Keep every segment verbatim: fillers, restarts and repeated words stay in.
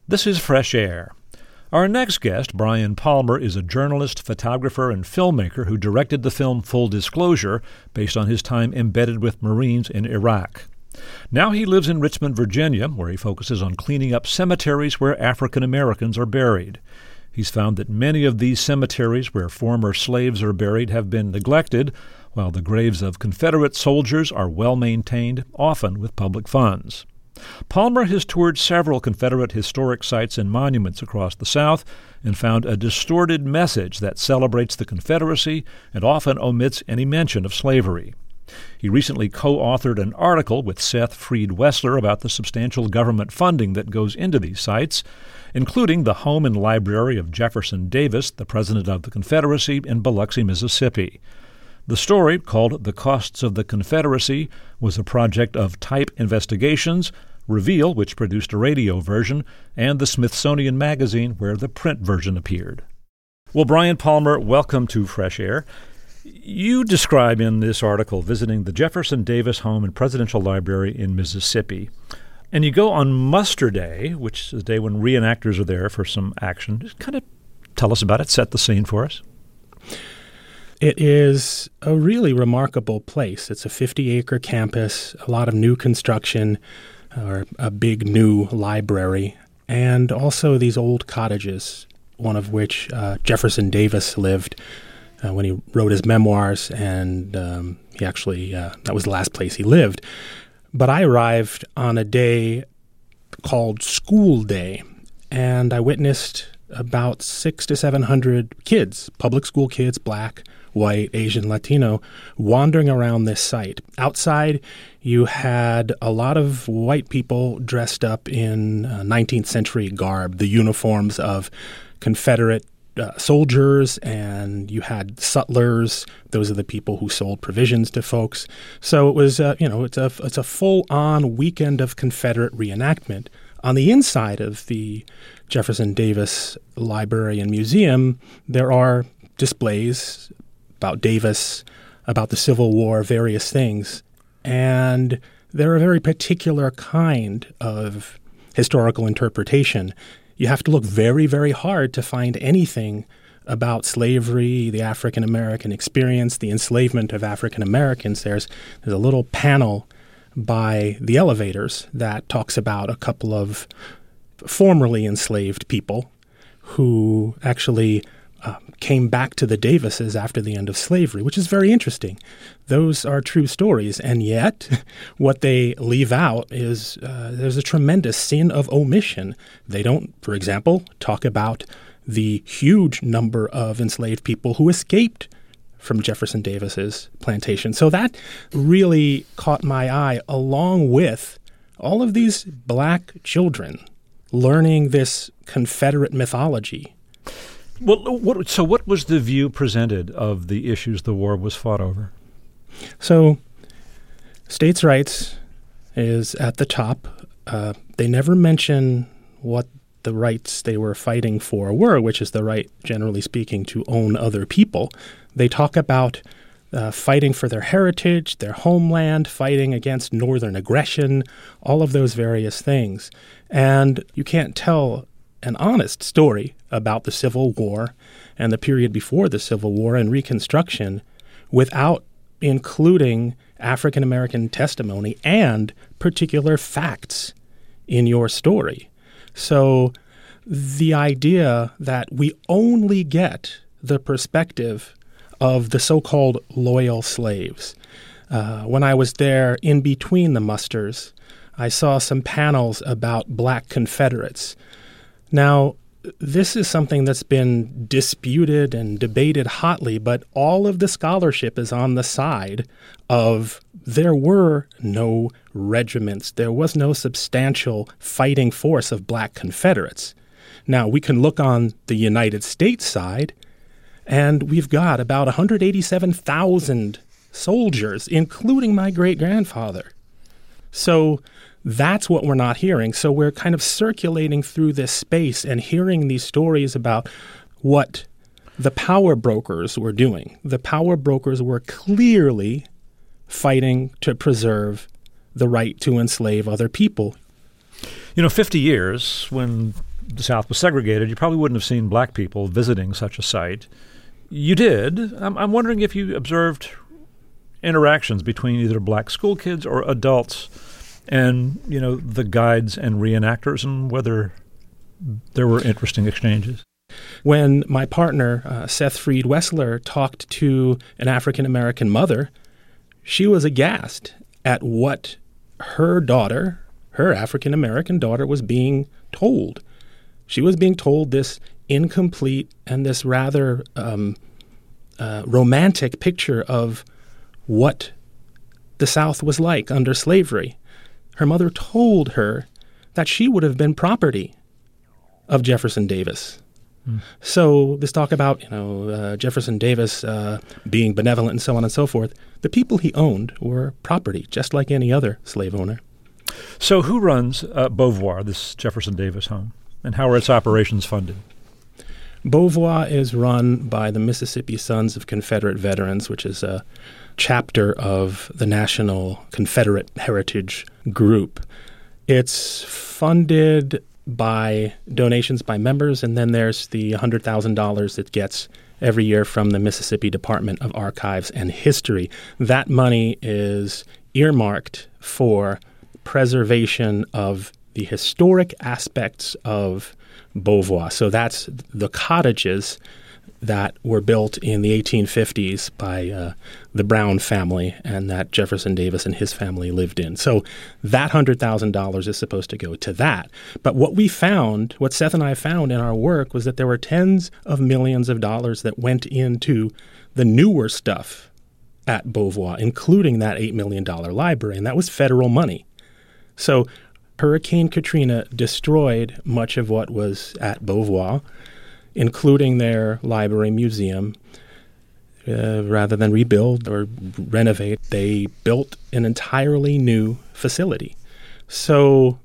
This is Fresh Air. Our next guest, Brian Palmer, is a journalist, photographer, and filmmaker who directed the film Full Disclosure, based on his time embedded with Marines in Iraq. Now he lives in Richmond, Virginia, where he focuses on cleaning up cemeteries where African Americans are buried. He's found that many of these cemeteries where former slaves are buried have been neglected, while the graves of Confederate soldiers are well maintained, often with public funds. Palmer has toured several Confederate historic sites and monuments across the South and found a distorted message that celebrates the Confederacy and often omits any mention of slavery. He recently co-authored an article with Seth Freed-Wessler about the substantial government funding that goes into these sites, including the home and library of Jefferson Davis, the President of the Confederacy, in Biloxi, Mississippi. The story, called The Costs of the Confederacy, was a project of Type Investigations, Reveal, which produced a radio version, and the Smithsonian Magazine, where the print version appeared. Well, Brian Palmer, welcome to Fresh Air. You describe in this article visiting the Jefferson Davis Home and Presidential Library in Mississippi. And you go on Muster Day, which is the day when reenactors are there for some action. Just kind of tell us about it, set the scene for us. It is a really remarkable place. It's a fifty-acre campus, a lot of new construction, or a big new library, and also these old cottages, one of which uh, Jefferson Davis lived uh, when he wrote his memoirs, and um, he actually, uh, that was the last place he lived. But I arrived on a day called School Day, and I witnessed about six to seven hundred kids, public school kids, black, white, Asian, Latino, wandering around this site. Outside, you had a lot of white people dressed up in uh, nineteenth century garb, the uniforms of Confederate uh, soldiers, and you had sutlers. Those are the people who sold provisions to folks. So it was, uh, you know, it's a it's a full-on weekend of Confederate reenactment. On the inside of the Jefferson Davis Library and Museum, there are displays about Davis, about the Civil War, various things. And they're a very particular kind of historical interpretation. You have to look very, very hard to find anything about slavery, the African American experience, the enslavement of African Americans. There's, there's a little panel by the Elevators that talks about a couple of formerly enslaved people who actually uh, came back to the Davises after the end of slavery, which is very interesting. Those are true stories, and yet what they leave out is uh, there's a tremendous sin of omission. They don't, for example, talk about the huge number of enslaved people who escaped from Jefferson Davis's plantation. So that really caught my eye, along with all of these black children learning this Confederate mythology. Well, what, so what was the view presented of the issues the war was fought over? So states' rights is at the top. Uh, they never mention what the rights they were fighting for were, which is the right, generally speaking, to own other people. They talk about uh, fighting for their heritage, their homeland, fighting against northern aggression, all of those various things. And you can't tell an honest story about the Civil War and the period before the Civil War and Reconstruction without including African American testimony and particular facts in your story. So the idea that we only get the perspective of the so-called loyal slaves. Uh, when I was there in between the musters, I saw some panels about black Confederates. Now, this is something that's been disputed and debated hotly, but all of the scholarship is on the side of there were no regiments. There was no substantial fighting force of black Confederates. Now, we can look on the United States side, and we've got about one hundred eighty-seven thousand soldiers, including my great-grandfather. So that's what we're not hearing. So we're kind of circulating through this space and hearing these stories about what the power brokers were doing. The power brokers were clearly fighting to preserve the right to enslave other people. You know, fifty years, when the South was segregated, you probably wouldn't have seen black people visiting such a site. You did. I'm, I'm wondering if you observed interactions between either black school kids or adults and, you know, the guides and reenactors, and whether there were interesting exchanges. When my partner, uh, Seth Freed Wessler, talked to an African-American mother, she was aghast at what her daughter, her African-American daughter, was being told. She was being told this incomplete and this rather um, uh, romantic picture of what the South was like under slavery. Her mother told her that she would have been property of Jefferson Davis. Mm. So this talk about, you know, uh, Jefferson Davis uh, being benevolent and so on and so forth, the people he owned were property, just like any other slave owner. So who runs uh, Beauvoir, this Jefferson Davis home, and how are its operations funded? Beauvoir is run by the Mississippi Sons of Confederate Veterans, which is a chapter of the National Confederate Heritage Group. It's funded by donations by members, and then there's the one hundred thousand dollars it gets every year from the Mississippi Department of Archives and History. That money is earmarked for preservation of the historic aspects of Beauvoir. So that's the cottages that were built in the eighteen fifties by uh, the Brown family and that Jefferson Davis and his family lived in. So that one hundred thousand dollars is supposed to go to that. But what we found, what Seth and I found in our work, was that there were tens of millions of dollars that went into the newer stuff at Beauvoir, including that eight million dollars library, and that was federal money. So Hurricane Katrina destroyed much of what was at Beauvoir, including their library museum. Uh, rather than rebuild or renovate, they built an entirely new facility. So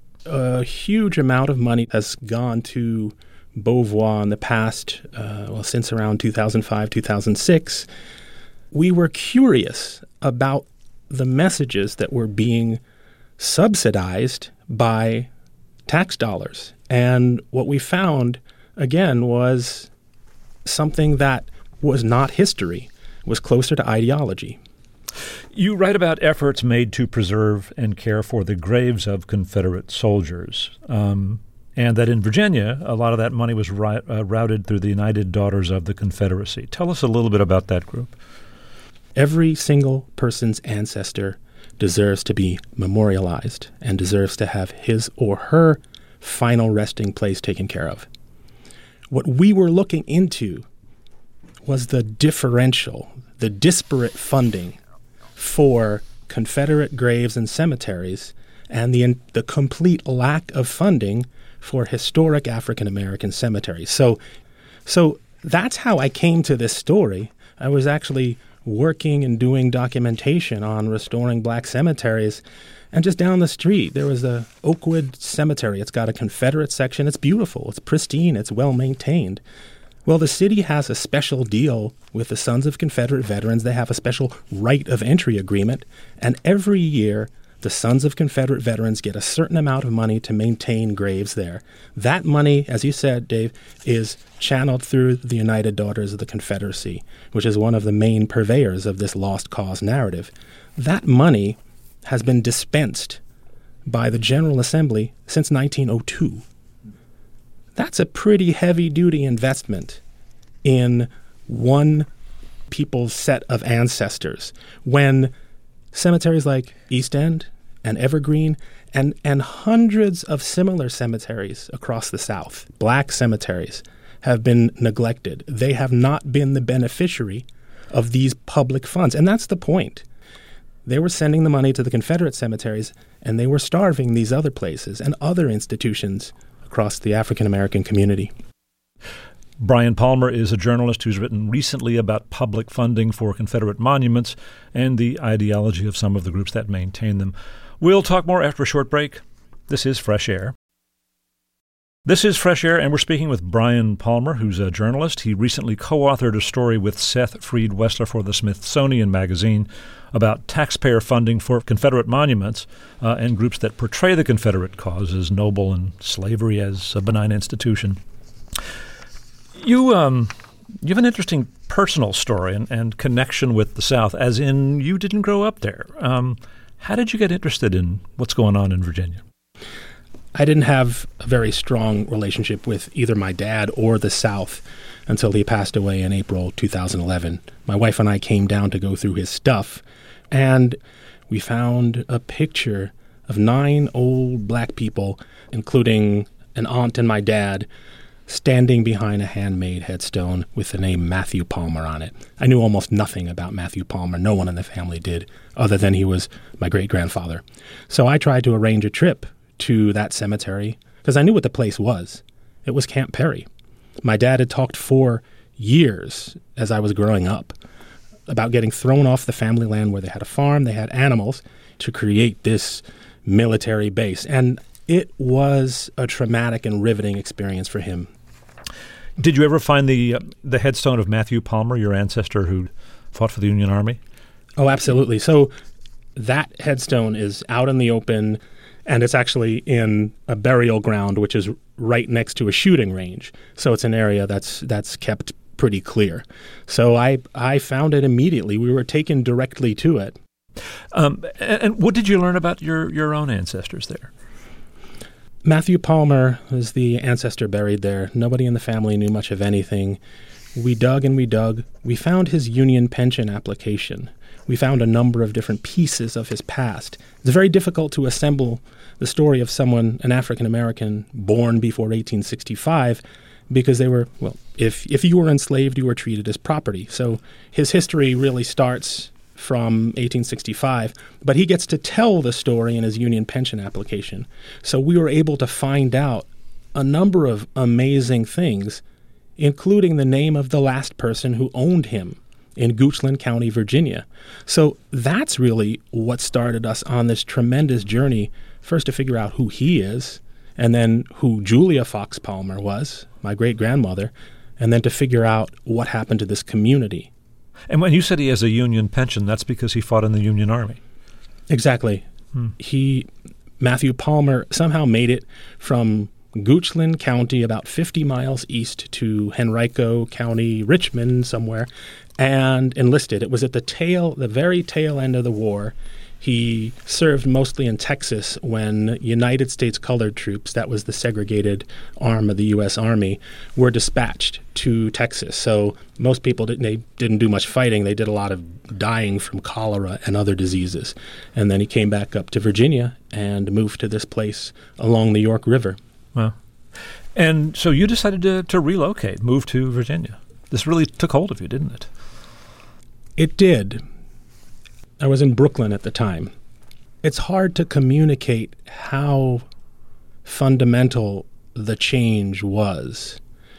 a huge amount of money has gone to Beauvoir in the past, uh, well, since around two thousand five, two thousand six. We were curious about the messages that were being subsidized by tax dollars. And what we found, again, was something that was not history, was closer to ideology. You write about efforts made to preserve and care for the graves of Confederate soldiers, um, and that in Virginia, a lot of that money was ri- uh, routed through the United Daughters of the Confederacy. Tell us a little bit about that group. Every single person's ancestor deserves to be memorialized and deserves to have his or her final resting place taken care of. What we were looking into was the differential, the disparate funding for Confederate graves and cemeteries and the the complete lack of funding for historic African American cemeteries. So, so that's how I came to this story. I was actually working and doing documentation on restoring black cemeteries. And just down the street, there was the Oakwood Cemetery. It's got a Confederate section. It's beautiful. It's pristine. It's well-maintained. Well, the city has a special deal with the Sons of Confederate Veterans. They have a special right of entry agreement. And every year, the Sons of Confederate Veterans get a certain amount of money to maintain graves there. That money, as you said, Dave, is channeled through the United Daughters of the Confederacy, which is one of the main purveyors of this lost cause narrative. That money has been dispensed by the General Assembly since nineteen oh two. That's a pretty heavy-duty investment in one people's set of ancestors. When cemeteries like East End and Evergreen and, and hundreds of similar cemeteries across the South, black cemeteries, have been neglected. They have not been the beneficiary of these public funds. And that's the point. They were sending the money to the Confederate cemeteries, and they were starving these other places and other institutions across the African American community. Brian Palmer is a journalist who's written recently about public funding for Confederate monuments and the ideology of some of the groups that maintain them. We'll talk more after a short break. This is Fresh Air. This is Fresh Air, and we're speaking with Brian Palmer, who's a journalist. He recently co-authored a story with Seth Freed-Wessler for the Smithsonian Magazine about taxpayer funding for Confederate monuments uh, and groups that portray the Confederate cause as noble and slavery as a benign institution. You um, you have an interesting personal story and, and connection with the South, as in you didn't grow up there. Um, how did you get interested in what's going on in Virginia? I didn't have a very strong relationship with either my dad or the South until he passed away in April two thousand eleven. My wife and I came down to go through his stuff, and we found a picture of nine old black people, including an aunt and my dad, standing behind a handmade headstone with the name Matthew Palmer on it. I knew almost nothing about Matthew Palmer. No one in the family did, other than he was my great-grandfather. So I tried to arrange a trip to that cemetery because I knew what the place was. It was Camp Perry. My dad had talked for years as I was growing up about getting thrown off the family land where they had a farm, they had animals, to create this military base. And it was a traumatic and riveting experience for him. Did you ever find the uh, the headstone of Matthew Palmer, your ancestor who fought for the Union Army? Oh, absolutely. So that headstone is out in the open, and it's actually in a burial ground, which is right next to a shooting range. So it's an area that's that's kept pretty clear. So I I found it immediately. We were taken directly to it. Um, and, and what did you learn about your, your own ancestors there? Matthew Palmer is the ancestor buried there. Nobody in the family knew much of anything. We dug and we dug. We found his Union pension application. We found a number of different pieces of his past. It's very difficult to assemble the story of someone, an African-American, born before eighteen sixty-five, because they were, well, if if you were enslaved, you were treated as property. So his history really starts from eighteen sixty-five, but he gets to tell the story in his Union pension application. So we were able to find out a number of amazing things, including the name of the last person who owned him in Goochland County, Virginia. So that's really what started us on this tremendous journey, first to figure out who he is, and then who Julia Fox Palmer was, my great-grandmother, and then to figure out what happened to this community. And when you said he has a Union pension, that's because he fought in the Union Army. Exactly. Hmm. He, Matthew Palmer, somehow made it from Goochland County, about fifty miles east, to Henrico County, Richmond, somewhere, and enlisted. It was at the tail, the very tail end of the war. He served mostly in Texas when United States colored troops, that was the segregated arm of the U S Army, were dispatched to Texas. So most people didn't, they didn't do much fighting. They did a lot of dying from cholera and other diseases. And then he came back up to Virginia and moved to this place along the York River. Wow. And so you decided to, to relocate, move to Virginia. This really took hold of you, didn't it? It did. I was in Brooklyn at the time. It's hard to communicate how fundamental the change was.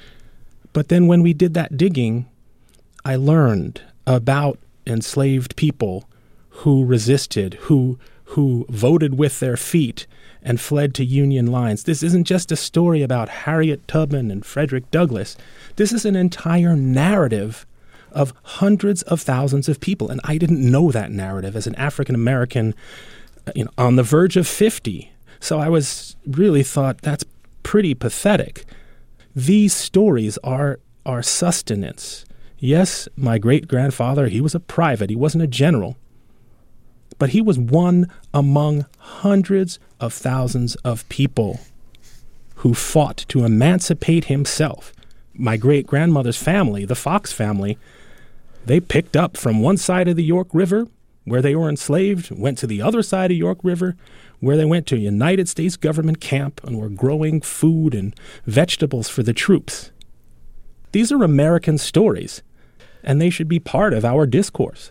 But then when we did that digging, I learned about enslaved people who resisted, who who voted with their feet and fled to Union lines. This isn't just a story about Harriet Tubman and Frederick Douglass. This is an entire narrative of hundreds of thousands of people. And I didn't know that narrative as an African-American, you know, on the verge of fifty. So I was really thought that's pretty pathetic. These stories are our sustenance. Yes, my great-grandfather, he was a private. He wasn't a general. But he was one among hundreds of thousands of people who fought to emancipate himself. My great-grandmother's family, the Fox family, they picked up from one side of the York River, where they were enslaved, went to the other side of York River, where they went to a United States government camp and were growing food and vegetables for the troops. These are American stories, and they should be part of our discourse.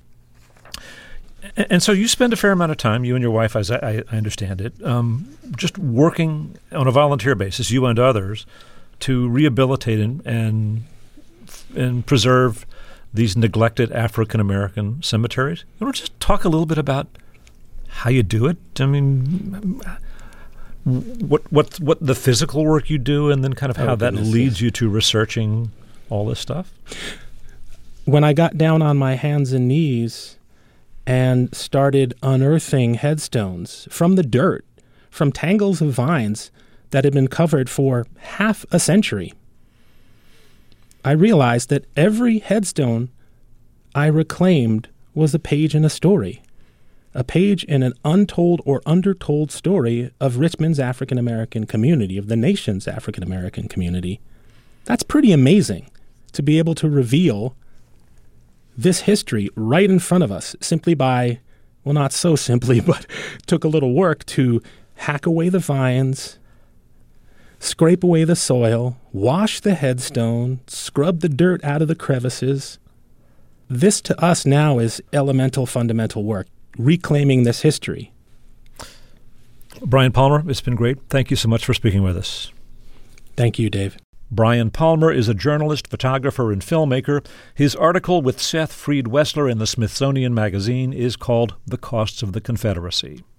And so you spend a fair amount of time, you and your wife, as I, I understand it, um, just working on a volunteer basis, you and others, to rehabilitate and and, and preserve these neglected African-American cemeteries. You want to just talk a little bit about how you do it? I mean, what what what the physical work you do, and then kind of how Oh, that goodness, leads yes. you to researching all this stuff? When I got down on my hands and knees and started unearthing headstones from the dirt, from tangles of vines that had been covered for half a century, I realized that every headstone I reclaimed was a page in a story, a page in an untold or undertold story of Richmond's African-American community, of the nation's African-American community. That's pretty amazing, to be able to reveal this history right in front of us simply by, well, not so simply, but took a little work to hack away the vines, scrape away the soil, wash the headstone, scrub the dirt out of the crevices. This to us now is elemental, fundamental work, reclaiming this history. Brian Palmer, it's been great. Thank you so much for speaking with us. Thank you, Dave. Brian Palmer is a journalist, photographer, and filmmaker. His article with Seth Freed Wessler in the Smithsonian Magazine is called The Costs of the Confederacy.